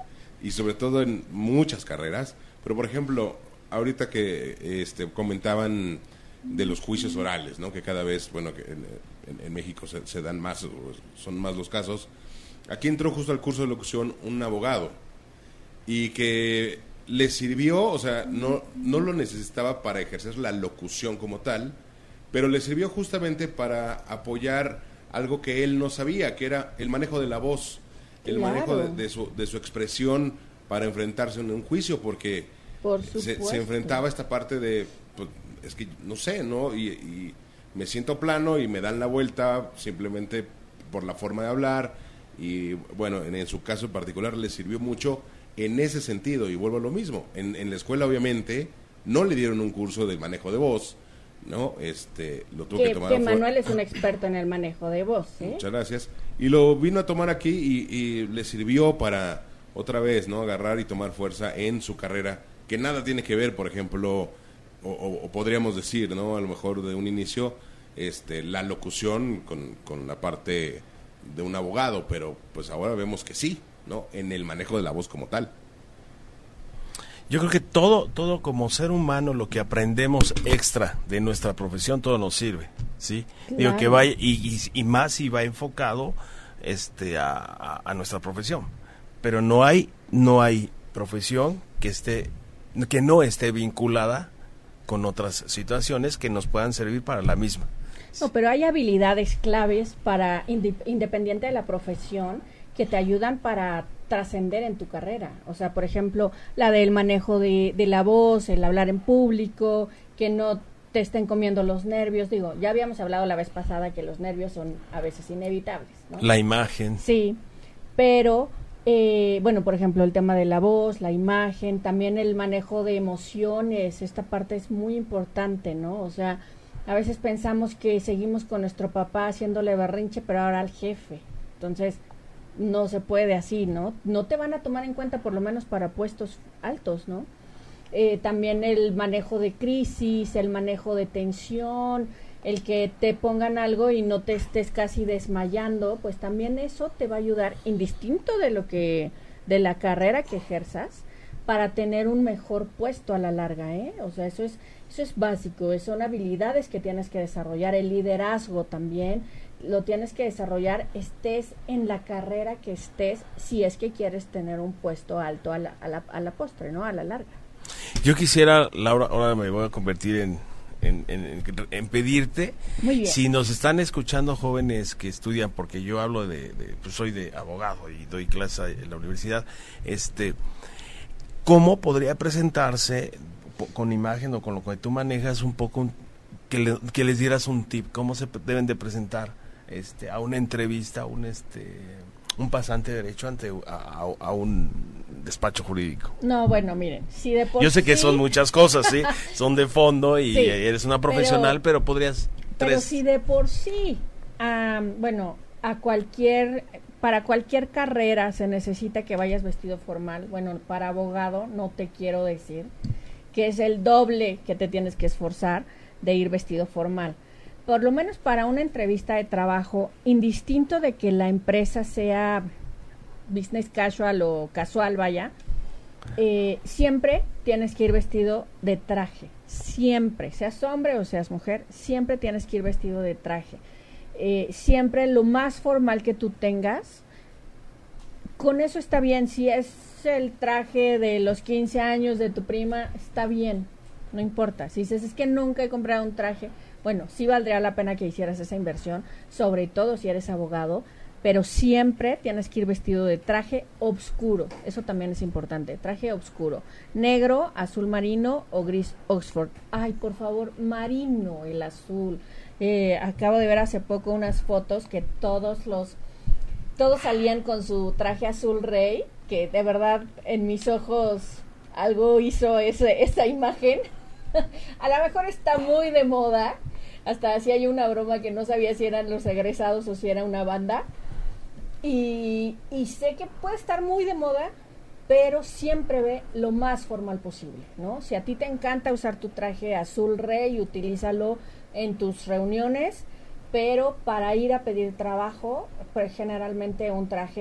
y sobre todo en muchas carreras. Pero, por ejemplo, ahorita que comentaban de los juicios orales, ¿no? Que cada vez, bueno, que en México se dan más, son más los casos. Aquí entró justo al curso de locución un abogado y que le sirvió, o sea, no lo necesitaba para ejercer la locución como tal, pero le sirvió justamente para apoyar algo que él no sabía, que era el manejo de la voz, el manejo de su expresión para enfrentarse en un juicio, porque se enfrentaba a esta parte de, pues, es que no sé, ¿no? Y me siento plano y me dan la vuelta simplemente por la forma de hablar, y bueno, en su caso en particular le sirvió mucho en ese sentido, y vuelvo a lo mismo, en la escuela obviamente no le dieron un curso de manejo de voz, ¿no? Lo tuvo que tomar. Que Manuel es un experto en el manejo de voz, ¿eh? Muchas gracias. Y lo vino a tomar aquí y le sirvió para otra vez, ¿no? Agarrar y tomar fuerza en su carrera, que nada tiene que ver, por ejemplo, o podríamos decir, ¿no? A lo mejor de un inicio, la locución con la parte de un abogado, pero pues ahora vemos que sí, ¿no? En el manejo de la voz como tal. Yo creo que todo como ser humano, lo que aprendemos extra de nuestra profesión, todo nos sirve, ¿sí? Claro. Digo que vaya, y más si va enfocado a nuestra profesión. Pero no hay profesión que no esté vinculada con otras situaciones que nos puedan servir para la misma. No, pero hay habilidades claves para, independiente de la profesión, que te ayudan para trascender en tu carrera. O sea, por ejemplo, la del manejo de la voz, el hablar en público, que no te estén comiendo los nervios. Digo, ya habíamos hablado la vez pasada que los nervios son a veces inevitables, ¿no? La imagen. Sí, pero, bueno, por ejemplo, el tema de la voz, la imagen, también el manejo de emociones, esta parte es muy importante, ¿no? O sea, a veces pensamos que seguimos con nuestro papá haciéndole berrinche, pero ahora al jefe. Entonces, no se puede así, ¿no? No te van a tomar en cuenta por lo menos para puestos altos, ¿no? También el manejo de crisis, el manejo de tensión, el que te pongan algo y no te estés casi desmayando, pues también eso te va a ayudar, indistinto de la carrera que ejerzas, para tener un mejor puesto a la larga, ¿eh? O sea, eso es básico, son habilidades que tienes que desarrollar, el liderazgo también lo tienes que desarrollar, estés en la carrera que estés, si es que quieres tener un puesto alto a la postre, ¿no? A la larga. Yo quisiera, Laura, ahora me voy a convertir en pedirte, si nos están escuchando jóvenes que estudian, porque yo hablo pues soy de abogado y doy clases en la universidad, ¿cómo podría presentarse con imagen o con lo que tú manejas un poco, que les dieras un tip, cómo se deben de presentar a una entrevista, un pasante de derecho ante a un despacho jurídico? No, bueno, miren, si de por yo sé que sí, son muchas cosas, ¿sí? Son de fondo y sí, eres una profesional, pero podrías... Pero si de por sí, bueno, para cualquier carrera se necesita que vayas vestido formal. Bueno, para abogado no te quiero decir que es el doble que te tienes que esforzar de ir vestido formal. Por lo menos para una entrevista de trabajo, indistinto de que la empresa sea business casual o casual, vaya, siempre tienes que ir vestido de traje. Siempre, seas hombre o seas mujer, siempre tienes que ir vestido de traje. Siempre lo más formal que tú tengas, con eso está bien. Si es el traje de los 15 años de tu prima, está bien, no importa. Si dices, es que nunca he comprado un traje, bueno, sí valdría la pena que hicieras esa inversión, sobre todo si eres abogado, pero siempre tienes que ir vestido de traje oscuro. Eso también es importante, traje oscuro, negro, azul marino o gris Oxford. Ay, por favor, marino, el azul. Acabo de ver hace poco unas fotos que todos salían con su traje azul rey, que de verdad en mis ojos algo hizo esa imagen. A lo mejor está muy de moda, hasta hacía yo una broma que no sabía si eran los egresados o si era una banda, y sé que puede estar muy de moda, pero siempre ve lo más formal posible, ¿no? Si a ti te encanta usar tu traje azul rey, utilízalo en tus reuniones, pero para ir a pedir trabajo, pues generalmente un traje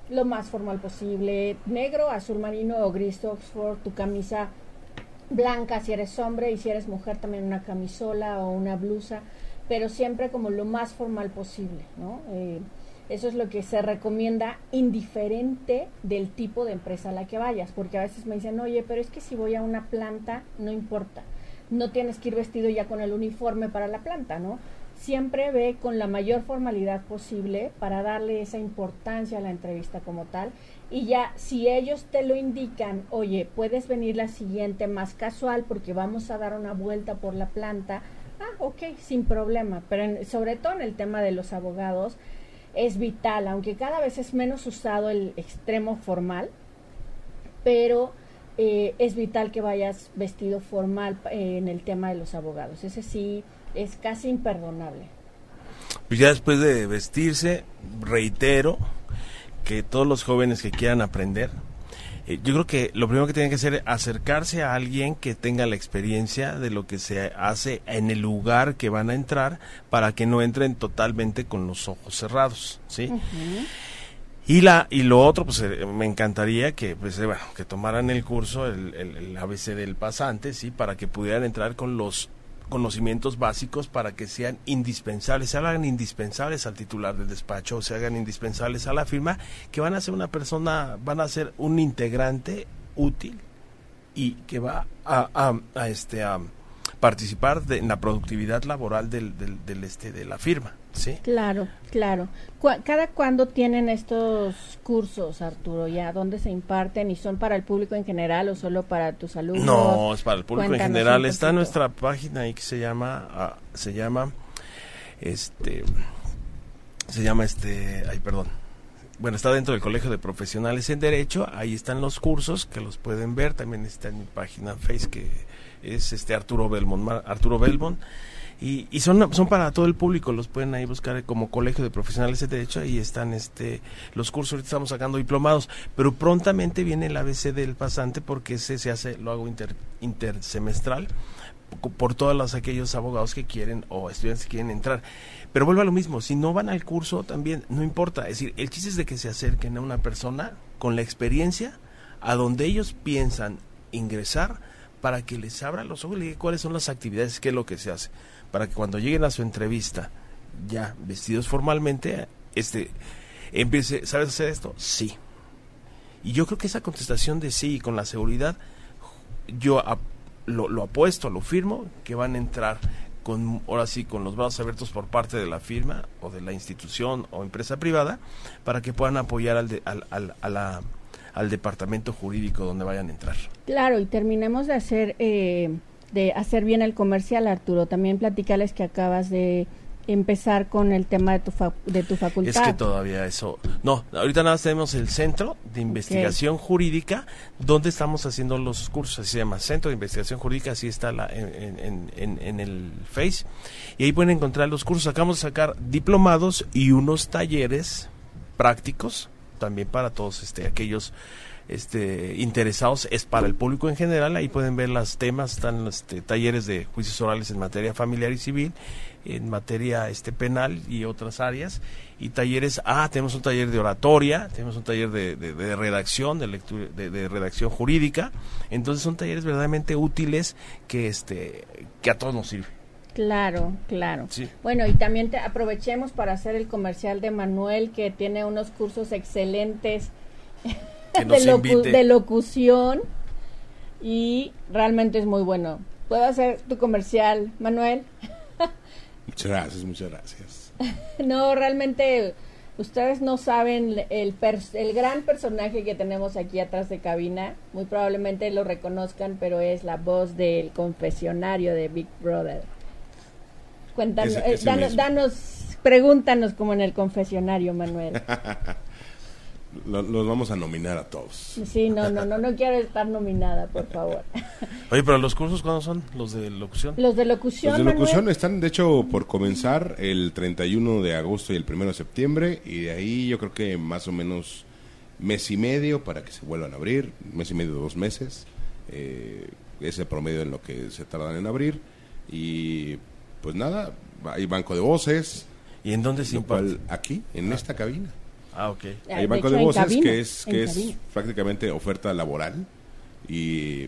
lo más formal posible, negro, azul marino o gris Oxford, tu camisa blanca si eres hombre, y si eres mujer también una camisola o una blusa, pero siempre como lo más formal posible, ¿no? Eso es lo que se recomienda, indiferente del tipo de empresa a la que vayas, porque a veces me dicen, oye, pero es que si voy a una planta, no importa, no tienes que ir vestido ya con el uniforme para la planta, ¿no? Siempre ve con la mayor formalidad posible para darle esa importancia a la entrevista como tal, y ya si ellos te lo indican, oye, puedes venir la siguiente más casual porque vamos a dar una vuelta por la planta, ok, sin problema, pero sobre todo en el tema de los abogados es vital, aunque cada vez es menos usado el extremo formal, pero es vital que vayas vestido formal en el tema de los abogados, ese sí es casi imperdonable. Pues ya después de vestirse, reitero que todos los jóvenes que quieran aprender, yo creo que lo primero que tienen que hacer es acercarse a alguien que tenga la experiencia de lo que se hace en el lugar que van a entrar, para que no entren totalmente con los ojos cerrados, ¿sí? Uh-huh. Y lo otro, pues me encantaría que que tomaran el curso, el ABC del pasante, ¿sí? Para que pudieran entrar con los conocimientos básicos, para que sean indispensables, se hagan indispensables al titular del despacho, se hagan indispensables a la firma, que van a ser una persona, van a ser un integrante útil y que va a participar en la productividad laboral de la firma, ¿sí? Claro. ¿Cada cuándo tienen estos cursos, Arturo? ¿Ya dónde se imparten? ¿Y son para el público en general o solo para tus alumnos? No, es para el público en general. Está en nuestra página ahí que se llama bueno, está dentro del Colegio de Profesionales en Derecho, ahí están los cursos que los pueden ver, también está en mi página Facebook, que es Arturo Belmont, y son para todo el público, los pueden ahí buscar como Colegio de Profesionales en Derecho, ahí están los cursos. Ahorita estamos sacando diplomados, pero prontamente viene el ABC del pasante, porque ese se hace, lo hago intersemestral, por todos aquellos abogados que quieren o estudiantes que quieren entrar. Pero vuelvo a lo mismo, si no van al curso también no importa, es decir, el chiste es de que se acerquen a una persona con la experiencia a donde ellos piensan ingresar, para que les abra los ojos y les diga cuáles son las actividades, qué es lo que se hace, para que cuando lleguen a su entrevista ya vestidos formalmente, empiece, ¿sabes hacer esto? Sí. Y yo creo que esa contestación de sí, con la seguridad, yo lo apuesto, lo firmo, que van a entrar ahora sí, con los brazos abiertos por parte de la firma o de la institución o empresa privada, para que puedan apoyar al departamento jurídico donde vayan a entrar. Claro, y terminemos de hacer bien el comercial, Arturo. También platicarles que acabas de empezar con el tema de tu facultad. Es que todavía eso... No, ahorita nada más tenemos el Centro de Investigación Jurídica, donde estamos haciendo los cursos, así se llama, Centro de Investigación Jurídica, así está en el Face, y ahí pueden encontrar los cursos. Acabamos de sacar diplomados y unos talleres prácticos, también para todos aquellos interesados, es para el público en general. Ahí pueden ver los temas, están los talleres de juicios orales en materia familiar y civil, en materia penal y otras áreas, y talleres, tenemos un taller de oratoria, tenemos un taller de redacción, de lectura, de redacción jurídica. Entonces son talleres verdaderamente útiles que a todos nos sirve. Claro. Sí. Bueno, y también aprovechemos para hacer el comercial de Manuel, que tiene unos cursos excelentes de locución, y realmente es muy bueno. ¿Puedo hacer tu comercial, Manuel? Muchas gracias. No, realmente ustedes no saben el gran personaje que tenemos aquí atrás de cabina. Muy probablemente lo reconozcan, pero es la voz del confesionario de Big Brother. Cuéntanos, pregúntanos como en el confesionario, Manuel. Los vamos a nominar a todos. Sí, no quiero estar nominada, por favor. Oye, pero los cursos, ¿cuándo son? ¿Los de locución? Los de locución, Los de locución están, de hecho, por comenzar el 31 de agosto y el 1 de septiembre, y de ahí yo creo que más o menos mes y medio para que se vuelvan a abrir, mes y medio, 2 meses, ese promedio en lo que se tardan en abrir, y pues nada, hay banco de voces. ¿Y en dónde se imparte? Aquí, en esta cabina. Ah, ok. Hay banco hecho, de voces cabina, que es cabina. prácticamente oferta laboral y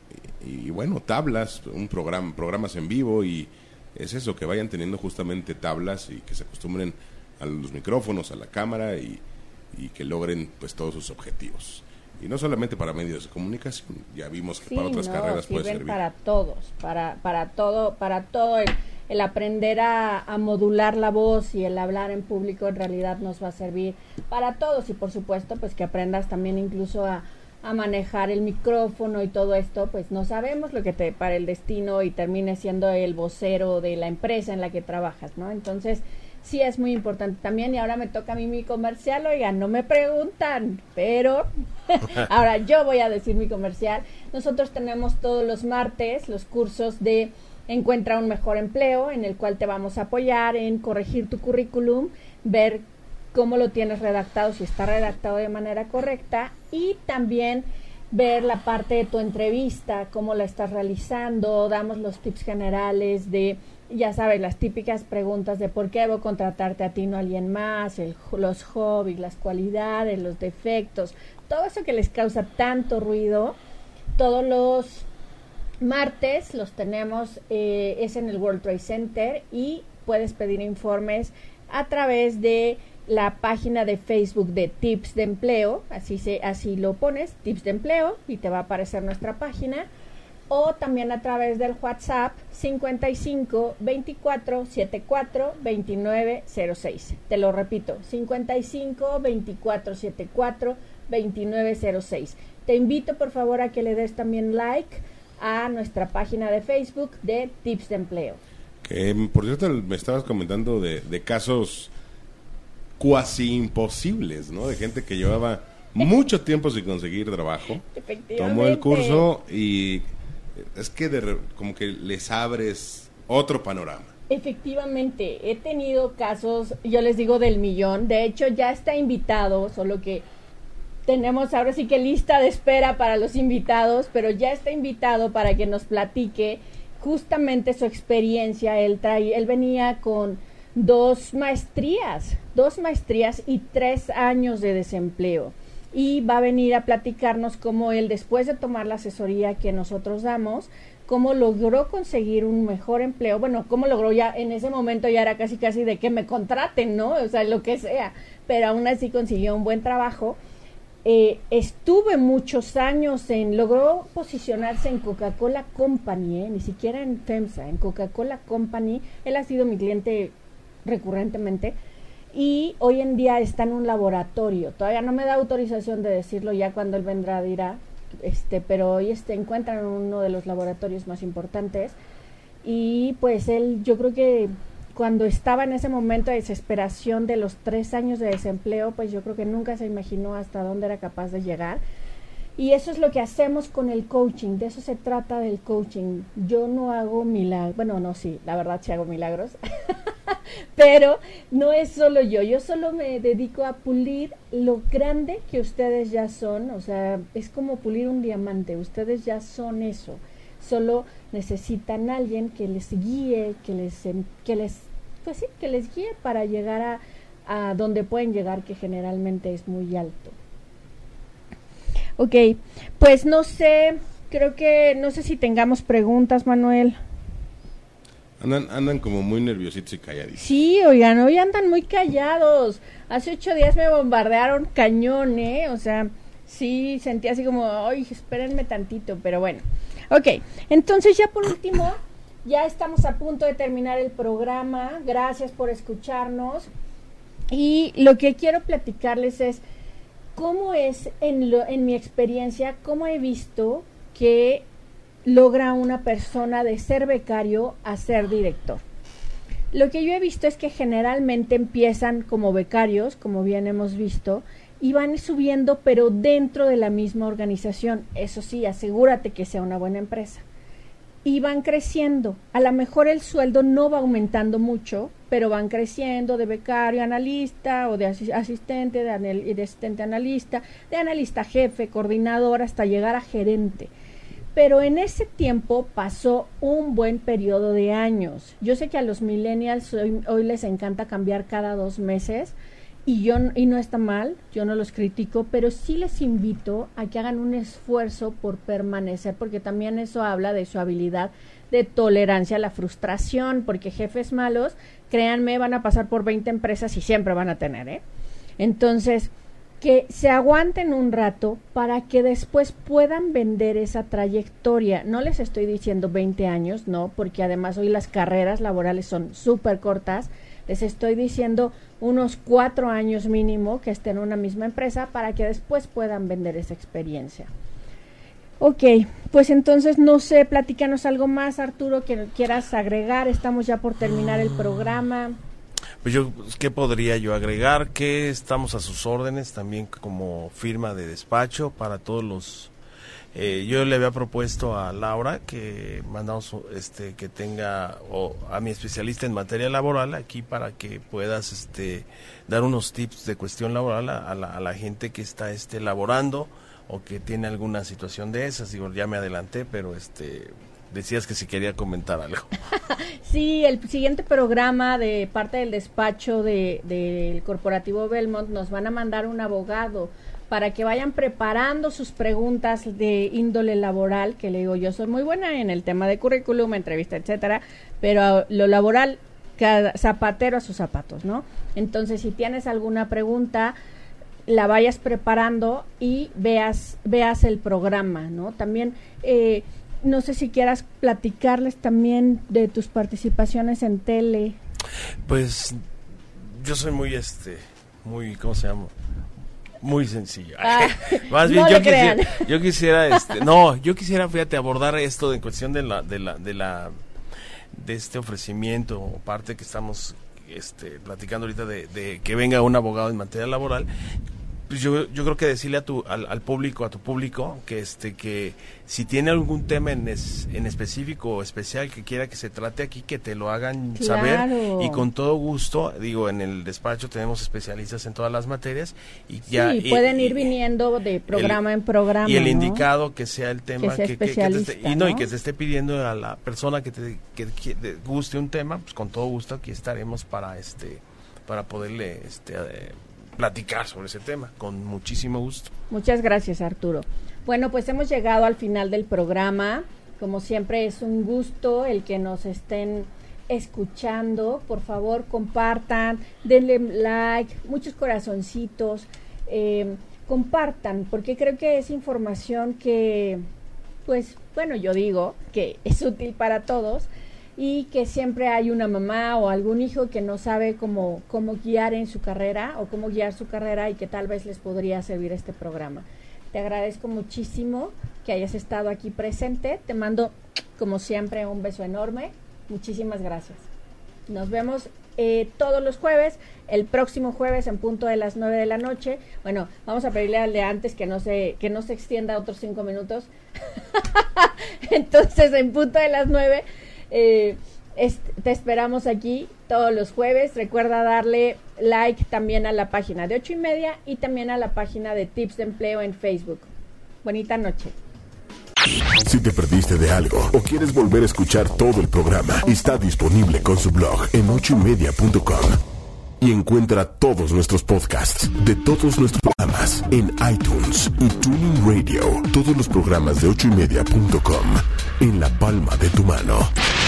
bueno, tablas, programas en vivo, y es eso, que vayan teniendo justamente tablas y que se acostumbren a los micrófonos, a la cámara y que logren pues todos sus objetivos. Y no solamente para medios de comunicación, ya vimos que para otras carreras puede servir. Para todos, para todo el aprender a modular la voz y el hablar en público en realidad nos va a servir para todos, y por supuesto pues que aprendas también incluso a manejar el micrófono y todo esto, pues no sabemos lo que te depara el destino y termines siendo el vocero de la empresa en la que trabajas, ¿no? Entonces sí es muy importante también. Y ahora me toca a mí mi comercial, oigan, no me preguntan, pero ahora yo voy a decir mi comercial. Nosotros tenemos todos los martes los cursos de Encuentra un mejor empleo, en el cual te vamos a apoyar en corregir tu currículum, ver cómo lo tienes redactado, si está redactado de manera correcta, y también ver la parte de tu entrevista, cómo la estás realizando. Damos los tips generales de, ya sabes, las típicas preguntas de por qué debo contratarte a ti, no a alguien más, los hobbies, las cualidades, los defectos, todo eso que les causa tanto ruido. Todos los martes los tenemos, es en el World Trade Center, y puedes pedir informes a través de la página de Facebook de Tips de Empleo, así lo pones, Tips de Empleo, y te va a aparecer nuestra página, o también a través del WhatsApp 55 24 74 29 06. Te lo repito, 55 24 74 29 06. Te invito por favor a que le des también like a nuestra página de Facebook de Tips de Empleo. Que, por cierto, me estabas comentando de casos cuasi imposibles, ¿no? De gente que llevaba mucho tiempo sin conseguir trabajo. Tomó el curso y es que como que les abres otro panorama. Efectivamente, he tenido casos, yo les digo, del millón. De hecho, ya está invitado, solo que tenemos ahora sí que lista de espera para los invitados, pero ya está invitado para que nos platique justamente su experiencia. Él venía con 2 maestrías y 3 años de desempleo, y va a venir a platicarnos cómo él, después de tomar la asesoría que nosotros damos, cómo logró conseguir un mejor empleo. Bueno, cómo logró, ya en ese momento ya era casi de que me contraten, ¿no? O sea, lo que sea, pero aún así consiguió un buen trabajo. Estuve muchos años logró posicionarse en Coca-Cola Company, ni siquiera en FEMSA, en Coca-Cola Company. Él ha sido mi cliente recurrentemente, y hoy en día está en un laboratorio. Todavía no me da autorización de decirlo, ya cuando él vendrá dirá, pero hoy encuentra en uno de los laboratorios más importantes. Y pues él, yo creo que cuando estaba en ese momento de desesperación de los 3 años de desempleo, pues yo creo que nunca se imaginó hasta dónde era capaz de llegar. Y eso es lo que hacemos con el coaching, de eso se trata del coaching. Yo no hago milagros, bueno, no, sí, la verdad sí hago milagros, pero no es solo yo solo me dedico a pulir lo grande que ustedes ya son. O sea, es como pulir un diamante, ustedes ya son eso, solo necesitan a alguien que les guíe, que les guíe para llegar a donde pueden llegar, que generalmente es muy alto. Ok, pues no sé si tengamos preguntas, Manuel. Andan como muy nerviositos y calladitos. Sí, oigan, hoy andan muy callados. Hace 8 días me bombardearon cañón, o sea, sí, sentí así como, ay, espérenme tantito, pero bueno. Ok, entonces ya por último, ya estamos a punto de terminar el programa. Gracias por escucharnos. Y lo que quiero platicarles es cómo es, en mi experiencia, cómo he visto que logra una persona de ser becario a ser director. Lo que yo he visto es que generalmente empiezan como becarios, como bien hemos visto, y van subiendo, pero dentro de la misma organización. Eso sí, asegúrate que sea una buena empresa. Y van creciendo. A lo mejor el sueldo no va aumentando mucho, pero van creciendo de becario a analista, o de asistente, de asistente a analista, de analista jefe, coordinador, hasta llegar a gerente. Pero en ese tiempo pasó un buen periodo de años. Yo sé que a los millennials hoy les encanta cambiar cada 2 meses, y no está mal, yo no los critico, pero sí les invito a que hagan un esfuerzo por permanecer, porque también eso habla de su habilidad de tolerancia a la frustración, porque jefes malos, créanme, van a pasar por 20 empresas y siempre van a tener, Entonces, que se aguanten un rato para que después puedan vender esa trayectoria. No les estoy diciendo 20 años, no, porque además hoy las carreras laborales son súper cortas. Les estoy diciendo unos 4 años mínimo que estén en una misma empresa para que después puedan vender esa experiencia. Ok, pues entonces no sé, platícanos algo más, Arturo, que quieras agregar. Estamos ya por terminar el programa. Pues ¿qué podría yo agregar? Que estamos a sus órdenes también como firma de despacho para todos los... yo le había propuesto a Laura que mandamos que tenga a mi especialista en materia laboral aquí para que puedas dar unos tips de cuestión laboral a la gente que está laborando o que tiene alguna situación de esas. Digo, ya me adelanté, pero decías que si quería comentar algo. Sí, el siguiente programa de parte del despacho del Corporativo Belmont nos van a mandar un abogado para que vayan preparando sus preguntas de índole laboral, que le digo, yo soy muy buena en el tema de currículum, entrevista, etcétera, pero lo laboral, cada zapatero a sus zapatos, ¿no? Entonces, si tienes alguna pregunta, la vayas preparando y veas el programa, ¿no? También, no sé si quieras platicarles también de tus participaciones en tele. Pues, yo soy muy, ¿cómo se llama? Muy sencillo. Más bien, no yo quisiera, fíjate, abordar esto en cuestión de este ofrecimiento o parte que estamos platicando ahorita de que venga un abogado en materia laboral. Pues yo creo que decirle al público, a tu público, que que si tiene algún tema en específico o especial que quiera que se trate aquí, que te lo hagan saber, y con todo gusto, digo, en el despacho tenemos especialistas en todas las materias y ya pueden ir viniendo de programa en programa, y el ¿no? indicado que sea el tema que te esté pidiendo a la persona que te guste un tema, pues con todo gusto aquí estaremos para poderle platicar sobre ese tema, con muchísimo gusto. Muchas gracias, Arturo. Bueno, pues hemos llegado al final del programa. Como siempre, es un gusto el que nos estén escuchando. Por favor, compartan, denle like, muchos corazoncitos, compartan, porque creo que es información que, pues, bueno, yo digo que es útil para todos, y que siempre hay una mamá o algún hijo que no sabe cómo guiar en su carrera o cómo guiar su carrera, y que tal vez les podría servir este programa. Te agradezco muchísimo que hayas estado aquí presente. Te mando, como siempre, un beso enorme. Muchísimas gracias. Nos vemos todos los jueves. El próximo jueves en punto de las 9 de la noche. Bueno, vamos a pedirle al de antes que no se extienda otros 5 minutos. Entonces, en punto de las 9... te esperamos aquí todos los jueves. Recuerda darle like también a la página de 8:30 y también a la página de Tips de Empleo en Facebook. Bonita noche. Si te perdiste de algo o quieres volver a escuchar todo el programa, está disponible con su blog en 8ymedia.com. Y encuentra todos nuestros podcasts de todos nuestros programas en iTunes y TuneIn Radio. Todos los programas de 8ymedia.com en la palma de tu mano.